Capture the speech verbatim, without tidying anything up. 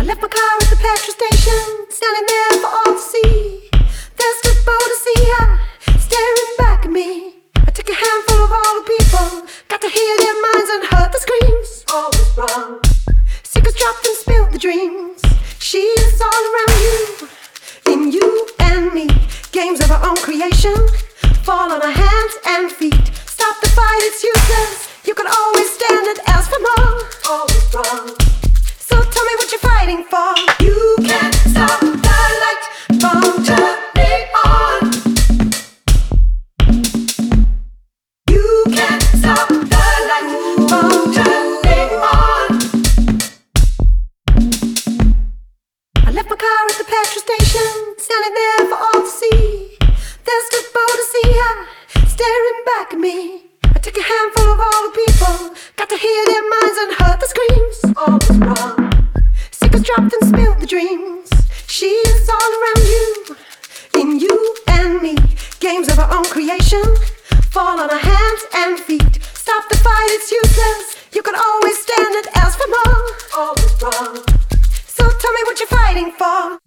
left my car at the petrol station, standing there for all to see. There stood Bo to see her, staring back at me. I took a handful of all the people, got to hear their minds and heard the screams. All was wrong. Secrets dropped and spilled the dreams. She's all around you, in you and me. Games of our own creation, fall on our hands and feet. Stop the fight, it's useless. You can always stand and ask for more. Always wrong. So tell me what you're fighting for. You can't stop the light from turning on. You can't stop the light from turning on. I left my car at the petrol station, standing there for all to see. There stood Bo to see her, staring back at me. I took a handful of all the people, got to hear their minds and heard the screams. All was wrong. Secrets dropped and spilled the dreams. She's all around you, in you and me. Games of our own creation, fall on our hands and feet. Stop the fight, it's useless. You can always stand and ask for more. All was wrong. So tell me what you're fighting for.